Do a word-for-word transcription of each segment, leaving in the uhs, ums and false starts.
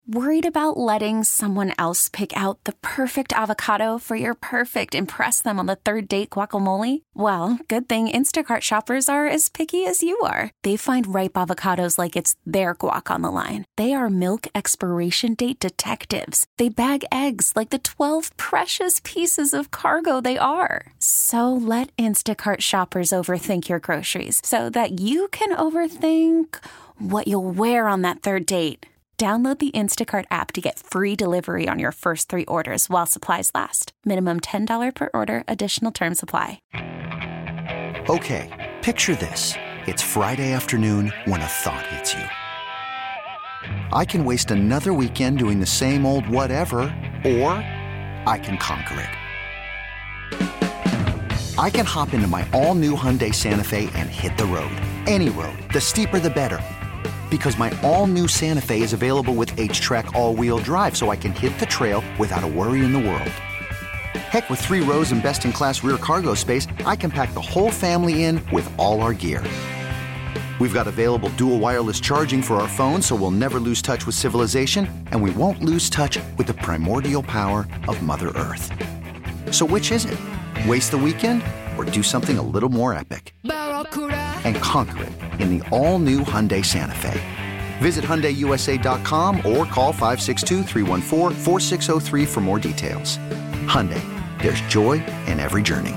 Worried about letting someone else pick out the perfect avocado for your perfect impress them on the third date guacamole? Well, good thing Instacart shoppers are as picky as you are. They find ripe avocados like it's their guac on the line. They are milk expiration date detectives. They bag eggs like the twelve precious pieces of cargo they are. So let Instacart shoppers overthink your groceries so that you can overthink what you'll wear on that third date. Download the Instacart app to get free delivery on your first three orders while supplies last. Minimum ten dollars per order. Additional terms apply. Okay, picture this. It's Friday afternoon when a thought hits you. I can waste another weekend doing the same old whatever, or I can conquer it. I can hop into my all-new Hyundai Santa Fe and hit the road. Any road. The steeper, the better. Because my all-new Santa Fe is available with H-Track all-wheel drive, so I can hit the trail without a worry in the world. Heck, with three rows and best-in-class rear cargo space, I can pack the whole family in with all our gear. We've got available dual wireless charging for our phones, so we'll never lose touch with civilization, and we won't lose touch with the primordial power of Mother Earth. So which is it? Waste the weekend or do something a little more epic and conquer it in the all-new Hyundai Santa Fe. Visit Hyundai U S A dot com or call five six two, three one four, four six zero three for more details. Hyundai, there's joy in every journey.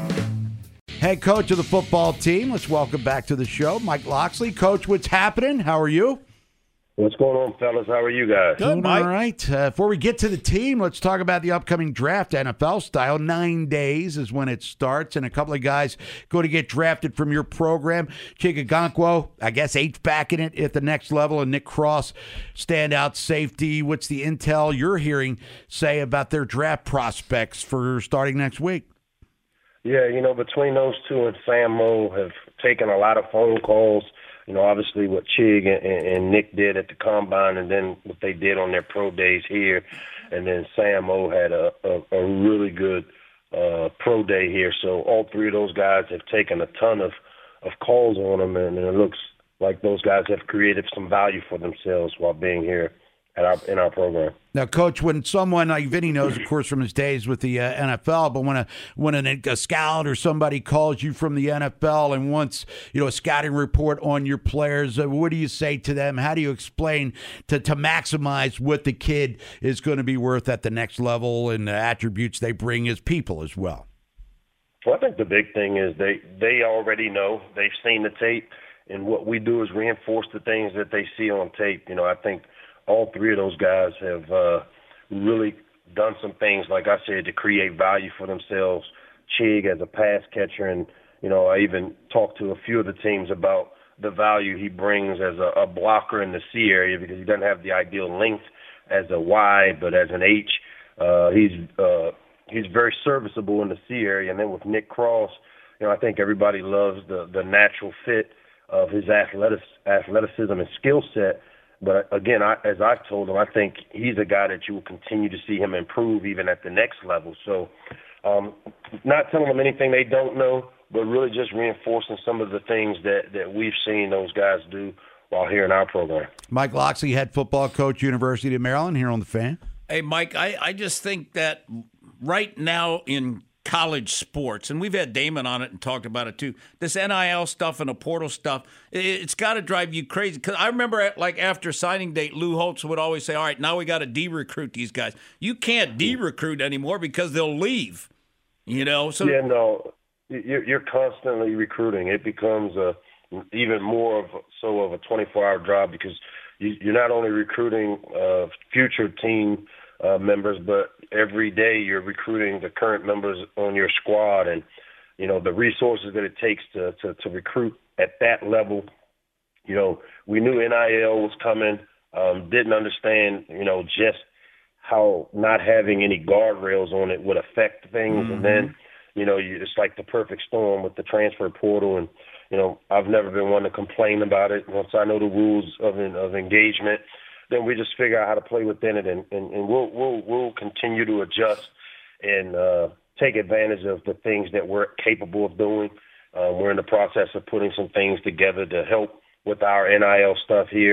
Head coach of the football team, let's welcome back to the show, Mike Locksley. Coach, what's happening? How are you? What's going on, fellas? How are you guys? Good, Mike. All right. Uh, before we get to the team, let's talk about the upcoming draft, N F L style. Nine days is when it starts, and a couple of guys go to get drafted from your program. Chig Okonkwo, I guess H-back in it at the next level, and Nick Cross, standout safety. What's the intel you're hearing say about their draft prospects for starting next week? Yeah, you know, between those two and Sam Moe have taken a lot of phone calls. You know, obviously what Chig and, and Nick did at the Combine, and then what they did on their pro days here. And then Sam Moe had a, a, a really good uh, pro day here. So all three of those guys have taken a ton of, of calls on them, and, and it looks like those guys have created some value for themselves while being here at our, in our program. Now, Coach, when someone like Vinny knows, of course, from his days with the uh, N F L, but when a when a, a scout or somebody calls you from the N F L and wants, you know, a scouting report on your players, uh, what do you say to them? How do you explain to, to maximize what the kid is going to be worth at the next level and the attributes they bring as people as well? Well, I think the big thing is they, they already know. They've seen the tape, and what we do is reinforce the things that they see on tape. You know, I think all three of those guys have uh, really done some things, like I said, to create value for themselves. Chig as a pass catcher, and, you know, I even talked to a few of the teams about the value he brings as a, a blocker in the C area, because he doesn't have the ideal length as a Y, but as an H, uh, he's uh, he's very serviceable in the C area. And then with Nick Cross, you know, I think everybody loves the, the natural fit of his athletic, athleticism and skill set. But again, I, as I've told him, I think he's a guy that you will continue to see him improve even at the next level. So um, not telling them anything they don't know, but really just reinforcing some of the things that, that we've seen those guys do while here in our program. Mike Locksley, head football coach, University of Maryland, here on The Fan. Hey, Mike, I, I just think that right now in college sports, and we've had Damon on it and talked about it too, this N I L stuff and the portal stuff, it, it's got to drive you crazy. Because I remember, like, after signing date, Lou Holtz would always say, all right, now we got to de-recruit these guys. You can't de-recruit anymore because they'll leave, you know? So yeah, no, you're, you're constantly recruiting. It becomes a, even more of so of a twenty-four hour job, because you, you're not only recruiting uh, future team uh, members, but every day you're recruiting the current members on your squad, and, you know, the resources that it takes to, to, to recruit at that level. You know, we knew N I L was coming, um, didn't understand, you know, just how not having any guardrails on it would affect things. Mm-hmm. And then, you know, you, it's like the perfect storm with the transfer portal. And, you know, I've never been one to complain about it. Once I know the rules of of engagement, then we just figure out how to play within it, and, and, and we'll, we'll, we'll continue to adjust and uh, take advantage of the things that we're capable of doing. Uh, we're in the process of putting some things together to help with our N I L stuff here.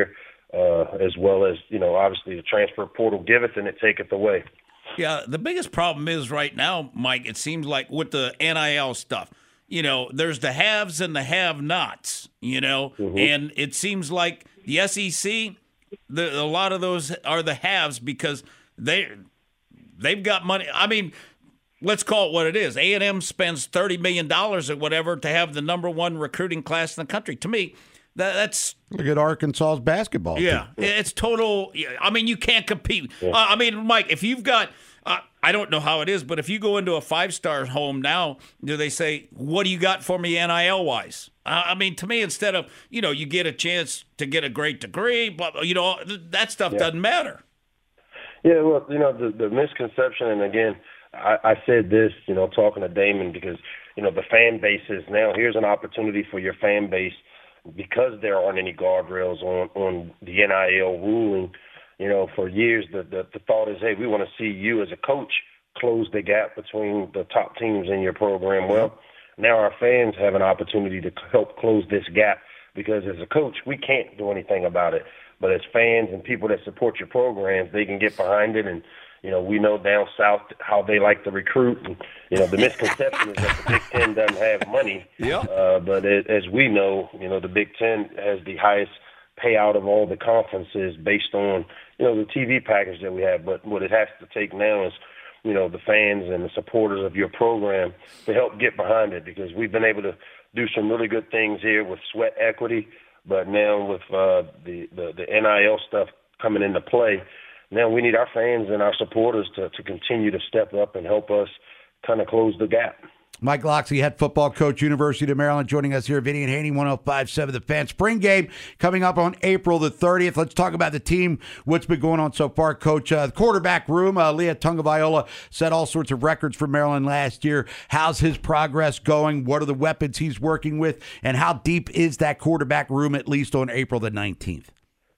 uh, as well as, you know, obviously the transfer portal giveth and it taketh away. Yeah, the biggest problem is right now, Mike, it seems like with the N I L stuff, you know, there's the haves and the have-nots, you know, mm-hmm. and it seems like the S E C, the, a lot of those are the haves because they, they've got money. I mean, let's call it what it is. A and M spends thirty million dollars or whatever to have the number one recruiting class in the country. To me, that, that's... Look at Arkansas's basketball Yeah, team. It's total... I mean, you can't compete. Yeah. Uh, I mean, Mike, if you've got... Uh, I don't know how it is, but if you go into a five-star home now, do they say, what do you got for me N I L-wise? Uh, I mean, to me, instead of, you know, you get a chance to get a great degree, blah, you know, that stuff yeah. doesn't matter. Yeah, well, you know, the, the misconception, and again, I, I said this, you know, talking to Damon, because, you know, the fan base is now, here's an opportunity for your fan base, because there aren't any guardrails on, on the N I L ruling. You know, for years, the, the, the thought is, hey, we want to see you as a coach close the gap between the top teams in your program. Well, now our fans have an opportunity to help close this gap, because as a coach, we can't do anything about it. But as fans and people that support your programs, they can get behind it. And, you know, we know down south how they like to recruit. And, you know, the misconception is that the Big Ten doesn't have money. Yeah. Uh, but it, as we know, you know, the Big Ten has the highest payout of all the conferences based on, you know, the T V package that we have. But what it has to take now is, you know, the fans and the supporters of your program to help get behind it, because we've been able to do some really good things here with sweat equity. But now with uh, the, the, the N I L stuff coming into play, now we need our fans and our supporters to, to continue to step up and help us kind of close the gap. Mike Locksley, head football coach, University of Maryland, joining us here at Vinny and Haney, one oh five point seven The Fan. Spring game coming up on April the thirtieth. Let's talk about the team, what's been going on so far, Coach. Uh, the quarterback room, uh, Leah Tungaviola set all sorts of records for Maryland last year. How's his progress going? What are the weapons he's working with? And how deep is that quarterback room, at least on April the nineteenth?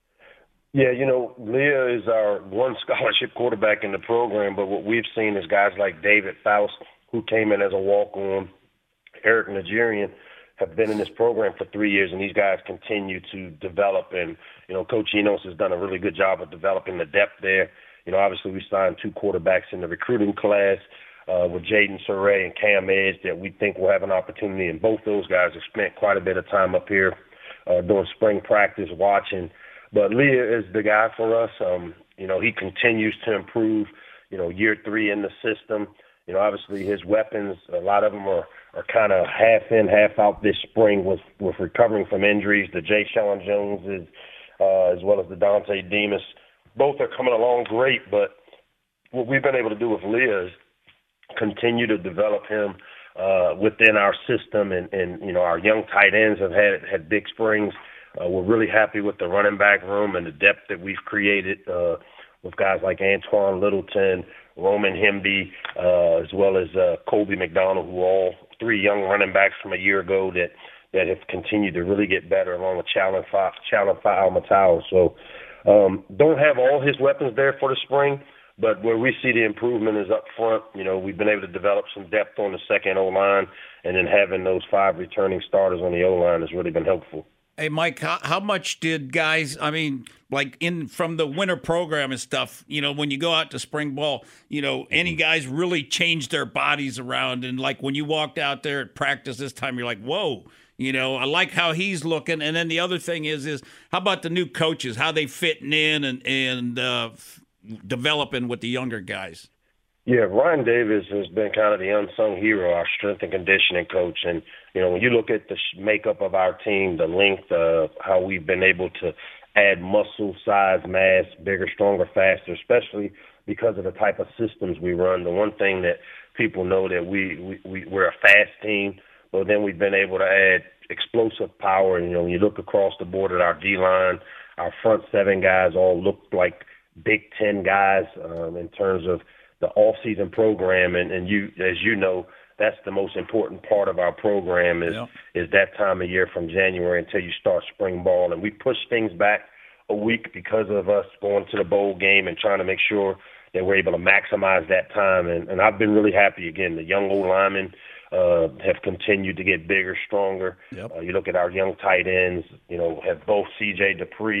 Yeah, you know, Leah is our one scholarship quarterback in the program, but what we've seen is guys like David Faust, who came in as a walk-on, Eric Nigerian, have been in this program for three years, and these guys continue to develop. And, you know, Coach Enos has done a really good job of developing the depth there. You know, obviously we signed two quarterbacks in the recruiting class uh, with Jaden Surrey and Cam Edge that we think will have an opportunity. And both those guys have spent quite a bit of time up here uh, doing spring practice, watching. But Leah is the guy for us. Um, you know, he continues to improve, you know, year three in the system. You know, obviously his weapons, a lot of them are, are kind of half in, half out this spring with, with recovering from injuries. The Jay Sean Joneses, uh, as well as the Dante Demas, both are coming along great. But what we've been able to do with Leah is continue to develop him uh, within our system. And, and, you know, our young tight ends have had, had big springs. Uh, we're really happy with the running back room and the depth that we've created uh, with guys like Antoine Littleton, Roman Hemby, uh, as well as uh, Colby McDonald, who are all three young running backs from a year ago that, that have continued to really get better, along with Challen Almatau. So um, don't have all his weapons there for the spring, but where we see the improvement is up front. You know, we've been able to develop some depth on the second O-line, and then having those five returning starters on the O-line has really been helpful. Hey, Mike, how, how much did guys, I mean, like in from the winter program and stuff, you know, when you go out to spring ball, you know, any guys really change their bodies around? And like when you walked out there at practice this time, you're like, whoa, you know, I like how he's looking. And then the other thing is, is how about the new coaches, how they fitting in and, and uh, developing with the younger guys? Yeah, Ryan Davis has been kind of the unsung hero, our strength and conditioning coach. And, you know, when you look at the makeup of our team, the length of how we've been able to add muscle, size, mass, bigger, stronger, faster, especially because of the type of systems we run. The one thing that people know that we, we, we, we're a fast team, but then we've been able to add explosive power. And, you know, when you look across the board at our D-line, our front seven guys all look like Big Ten guys um, in terms of the off-season program, and, and you, as you know, that's the most important part of our program is yeah. is that time of year from January until you start spring ball. And we push things back a week because of us going to the bowl game and trying to make sure that we're able to maximize that time. And, and I've been really happy. Again, the young old linemen uh, have continued to get bigger, stronger. Yep. Uh, you look at our young tight ends, you know, have both C J Dupree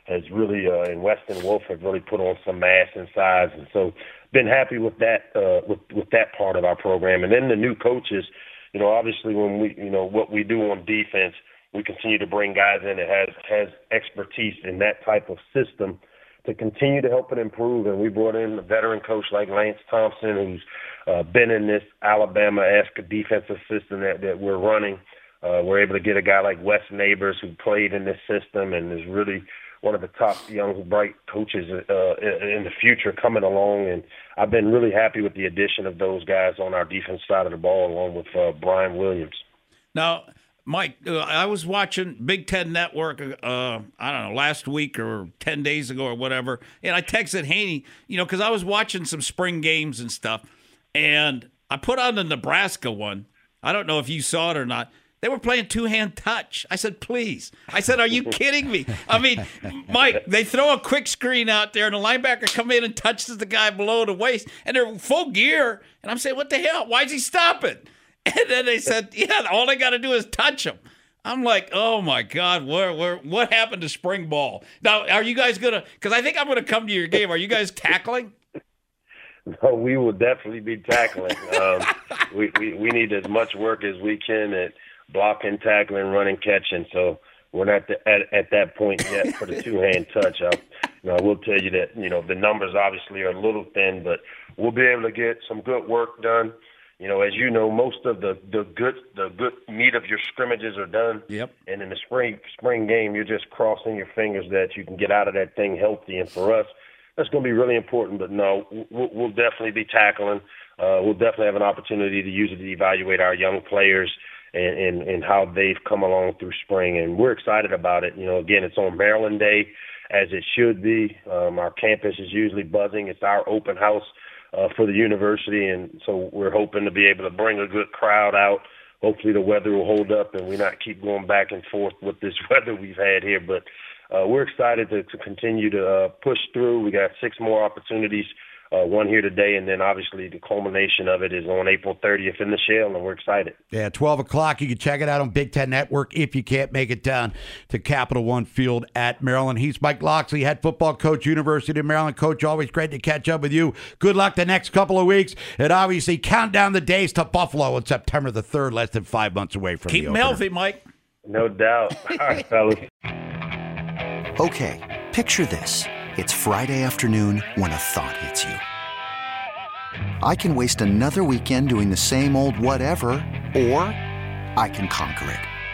has really, uh, and Weston Wolf have really put on some mass and size. And so been happy with that, uh, with, with that part of our program. And then the new coaches, you know, obviously when we, you know, what we do on defense, we continue to bring guys in that has, has expertise in that type of system to continue to help it improve. And we brought in a veteran coach like Lance Thompson, who's uh, been in this Alabama-esque defensive system that, that we're running. Uh, we're able to get a guy like Wes Neighbors, who played in this system and is really one of the top young, bright coaches uh, in the future coming along. And I've been really happy with the addition of those guys on our defense side of the ball, along with uh, Brian Williams. Now, Mike, uh, I was watching Big Ten Network, uh, I don't know, last week or ten days ago or whatever, and I texted Haney, you know, because I was watching some spring games and stuff, and I put on the Nebraska one. I don't know if you saw it or not. They were playing two-hand touch. I said, please. I said, are you kidding me? I mean, Mike, they throw a quick screen out there, and the linebacker come in and touches the guy below the waist, and they're full gear. And I'm saying, what the hell? Why is he stopping? And then they said, yeah, all they got to do is touch him. I'm like, oh, my God, where, where, what happened to spring ball? Now, are you guys going to – because I think I'm going to come to your game. Are you guys tackling? No, we will definitely be tackling. Um, we, we, we need as much work as we can at – blocking, tackling, running, catching. So we're not the, at, at that point yet for the two-hand touch. I, you know, I will tell you that, you know, the numbers obviously are a little thin, but we'll be able to get some good work done. You know, as you know, most of the, the good the good meat of your scrimmages are done. Yep. And in the spring spring game, you're just crossing your fingers that you can get out of that thing healthy. And for us, that's going to be really important. But, no, we'll, we'll definitely be tackling. Uh, we'll definitely have an opportunity to use it to evaluate our young players And, and, and how they've come along through spring. And we're excited about it. You know, again, it's on Maryland Day, as it should be. Um, our campus is usually buzzing. It's our open house uh, for the university, and so we're hoping to be able to bring a good crowd out. Hopefully the weather will hold up and we not keep going back and forth with this weather we've had here. But uh, we're excited to, to continue to uh, push through. We got six more opportunities. Uh, one here today, and then obviously the culmination of it is on April thirtieth in the Shell, and we're excited. Yeah, twelve o'clock. You can check it out on Big Ten Network if you can't make it down to Capital One Field at Maryland. He's Mike Locksley, head football coach, University of Maryland. Coach, always great to catch up with you. Good luck the next couple of weeks, and obviously count down the days to Buffalo on September the third, less than five months away from Keep the him opener. healthy, Mike. No doubt. All right, fellas. Okay, picture this. It's Friday afternoon when a thought hits you. I can waste another weekend doing the same old whatever, or I can conquer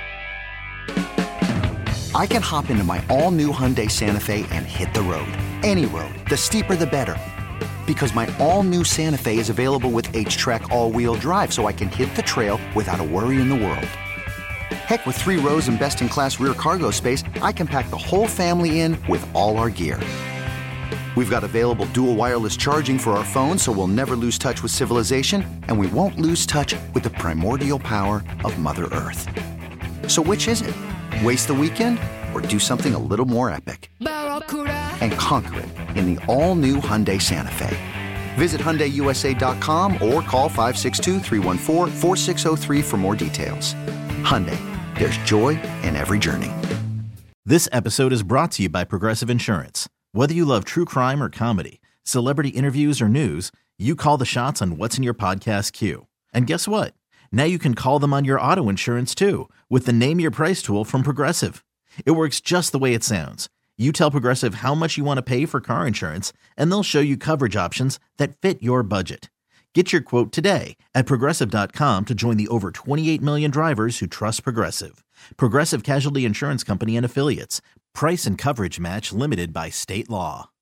it. I can hop into my all-new Hyundai Santa Fe and hit the road. Any road. The steeper, the better. Because my all-new Santa Fe is available with H-Track all-wheel drive, so I can hit the trail without a worry in the world. Heck, with three rows and best-in-class rear cargo space, I can pack the whole family in with all our gear. We've got available dual wireless charging for our phones, so we'll never lose touch with civilization, and we won't lose touch with the primordial power of Mother Earth. So which is it? Waste the weekend or do something a little more epic? And conquer it in the all-new Hyundai Santa Fe. Visit Hyundai U S A dot com or call five six two, three one four, four six zero three for more details. Hyundai, there's joy in every journey. This episode is brought to you by Progressive Insurance. Whether you love true crime or comedy, celebrity interviews or news, you call the shots on what's in your podcast queue. And guess what? Now you can call them on your auto insurance too with the Name Your Price tool from Progressive. It works just the way it sounds. You tell Progressive how much you want to pay for car insurance, and they'll show you coverage options that fit your budget. Get your quote today at Progressive dot com to join the over twenty-eight million drivers who trust Progressive. Progressive Casualty Insurance Company and Affiliates. Price and coverage match limited by state law.